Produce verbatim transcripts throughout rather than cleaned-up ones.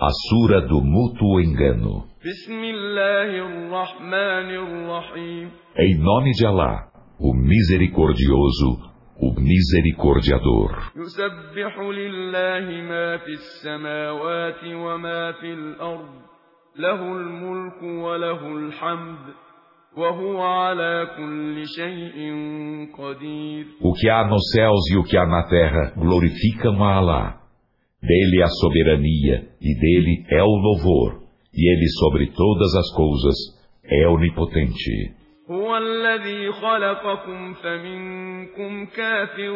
A Sura do Mútuo Engano. Em nome de Alá, o Misericordioso, o Misericordiador. يسبح لله ما في السماوات وما في الأرض له الملك وله الحمد وهو على كل شيء قدير. O que há nos céus e o que há na terra glorificam a Alá. Dele a soberania e dele é o louvor, e ele sobre todas as coisas é onipotente. هو الذي خلقكم فمنكم كافر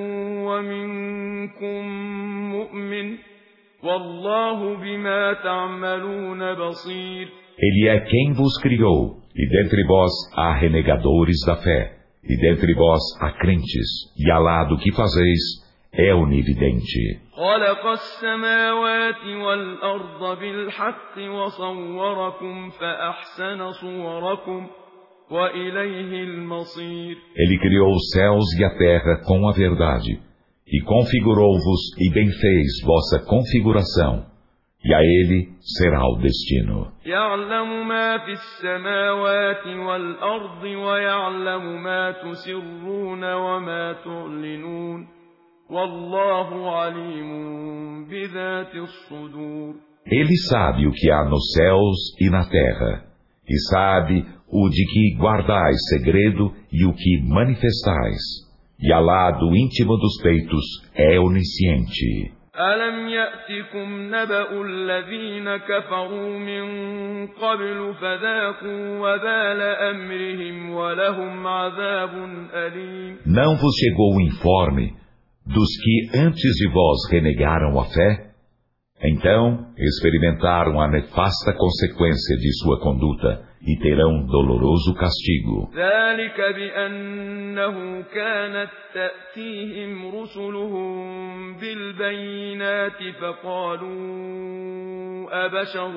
ومنكم مؤمن والله بما تعملون بصير. Ele é quem vos criou, e dentre vós há renegadores da fé, e dentre vós há crentes, e Alá do que fazeis é onividente. خلق السماوات والأرض بالحق وصوركم فأحسن صوركم وإليه المصير. Ele criou os céus e a terra com a verdade, e configurou-vos e bem fez vossa configuração, e a ele será o destino. يعلم ما في السماوات والأرض ويعلم ما تسرون وما تعلنون والله عليم بذات الصدور. Ele sabe o que há nos céus e na terra, e sabe o de que guardais segredo e o que manifestais, e Alá do íntimo dos peitos é onisciente. ألم يأتكم نبأ الذين كفروا من قبل فذاقوا وبال أمرهم ولهم عذاب أليم. Não vos chegou o informe dos que antes de vós renegaram a fé? Então experimentaram a nefasta consequência de sua conduta e terão doloroso castigo. ذلك بأنه كانت تأتيهم رسلهم بالبينات فقالوا أبشر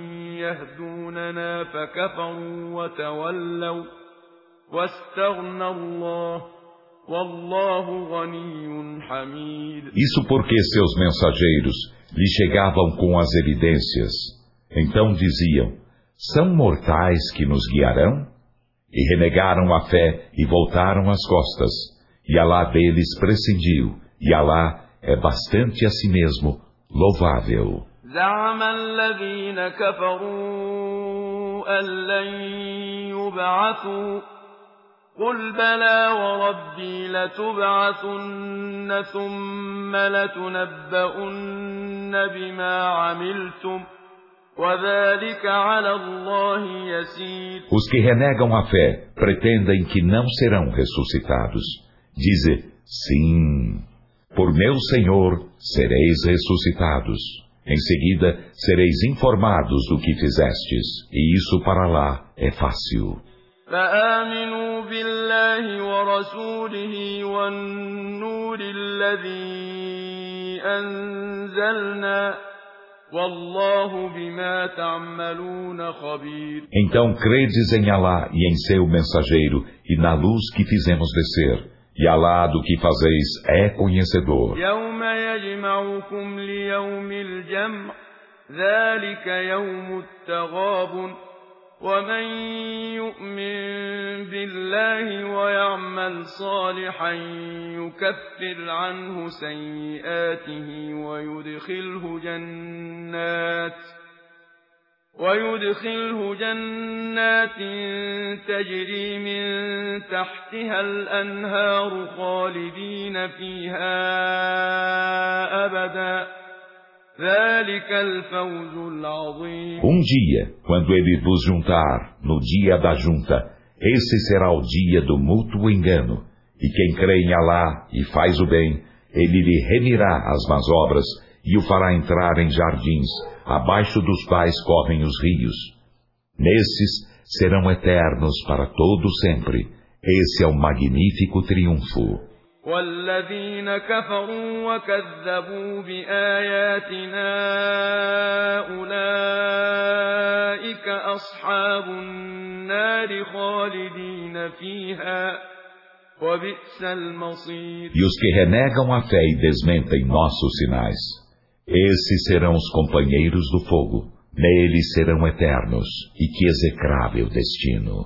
يهدوننا فكفروا وتولوا واستغنى الله والله غني حميد. Isso porque seus mensageiros lhe chegavam com as evidências. Então diziam: são mortais que nos guiarão? E renegaram a fé e voltaram as costas. E Alá deles prescindiu. E Alá é bastante a si mesmo louvável. زعم الذين كفروا أن لن يبعثوا قل بلى وربي لتبعثن ثم لتنبؤن بما عملتم وذلك على الله يسير. Os que renegam a fé pretendem que não serão ressuscitados. Dize: sim, por meu Senhor sereis ressuscitados. Em seguida sereis informados do que fizestes, e isso para lá é fácil. فآمنوا بالله ورسوله والنور الذي أنزلنا والله بما تعملون خبير. Então credes em Alá e em seu mensageiro e na luz que fizemos descer, e Alá do que fazeis é conhecedor. يوم يجمعكم ليوم الجمع ذلك يوم التغابن ومن يؤمن بالله ويعمل صالحا يكفر عنه سيئاته ويدخله جنات ويدخله جنات تجري من تحتها الأنهار خالدين فيها أبدا ذلك الفوز العظيم. Um dia, quando ele vos juntar, no dia da junta, esse será o dia do mútuo engano. E quem crê em Alá e faz o bem, ele lhe remirá as más obras e o fará entrar em jardins, abaixo dos quais correm os rios. Nesses serão eternos para todo sempre. Esse é o magnífico triunfo. والذين كفروا وكذبوا بآياتنا أولئك أصحاب النار خالدين فيها وبئس المصير. E os que renegam a fé e desmentem nossos sinais, Esses serão os companheiros do fogo. Neles serão eternos. E que execrável destino.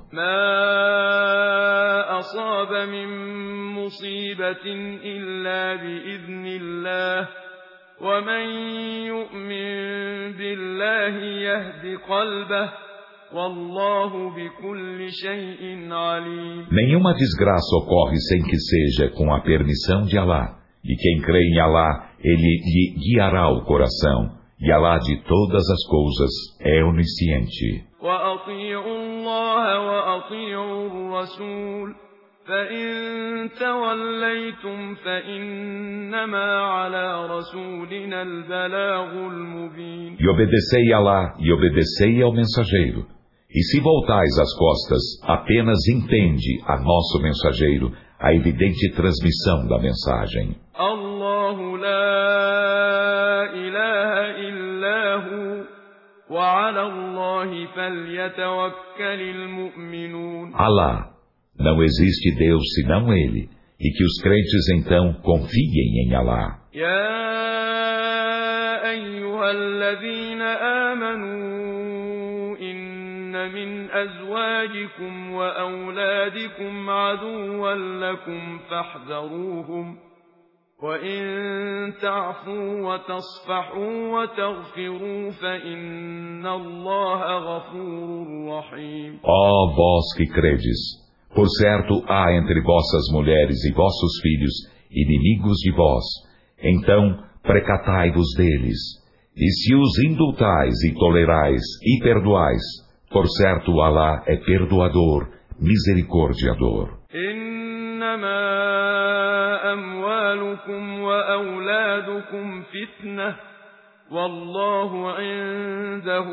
ما أصاب من مصيبة إلا بإذن الله ومن يؤمن بالله يهد قلبه والله بكل شيء عليم. Nenhuma desgraça ocorre sem que seja com a permissão de Alá. E quem crê em Alá, ele lhe guiará o coração. E Alá de todas as coisas é onisciente. وأطيعوا الله وأطيعوا الرسول فإن توليتم فإنما على رسولنا البلاغ المبين. E obedecei a Alá e obedecei ao mensageiro. E se voltais as costas, apenas entende a nosso mensageiro a evidente transmissão da mensagem. الله لا إله إلا هو وعلى الله فليتوكل المؤمنون. Alá, não existe Deus senão Ele, e que os crentes então confiem em Alá. يا أيها الذين آمنوا إن من أزواجكم وأولادكم عدوا لكم فاحذروهم وإن تعفوا وتصفحوا وتغفروا فإن الله غفور رحيم. Ó vós que credes, por certo há entre vossas mulheres e vossos filhos inimigos de vós, então precatai-vos deles, e se os indultais e tolerais e perdoais, por certo Alá é perdoador, misericordiador. إنما أموالكم وأولادكم فتنة والله عنده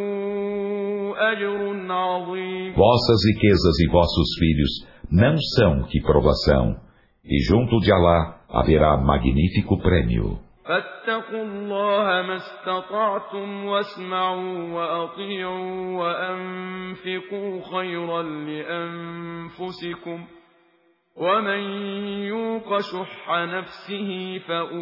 أجر عظيم. Vossas riquezas e vossos filhos não são que provação, e junto de Alá haverá magnífico prêmio. فاتقوا الله ما استطعتم واسمعوا وأطيعوا وأنفقوا خيرا لأنفسكم ومن يوق شح نفسه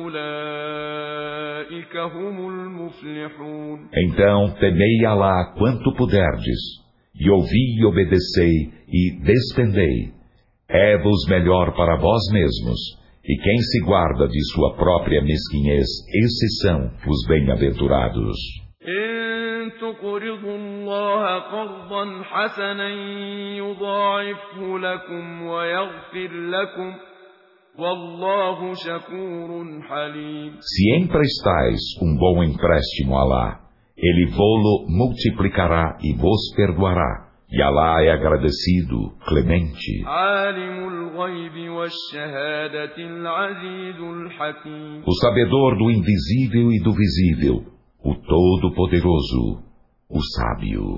فأولئك هم المفلحون. Então temei Alá quanto puderdes, e ouvi e obedecei e despendei. É-vos melhor para vós mesmos, e quem se guarda de sua própria mesquinhez, esses são os bem-aventurados. إن تقرضوا الله قرضا حسنا يضاعفه لكم ويغفر لكم والله شكور حليم. Se emprestais um bom empréstimo a Alá, Ele vô-lo multiplicará e vos perdoará. E Alá é agradecido, clemente. عالم الغيب والشهادة العزيز الحكيم. O sabedor do invisível e do visível, o Todo-Poderoso, o Sábio.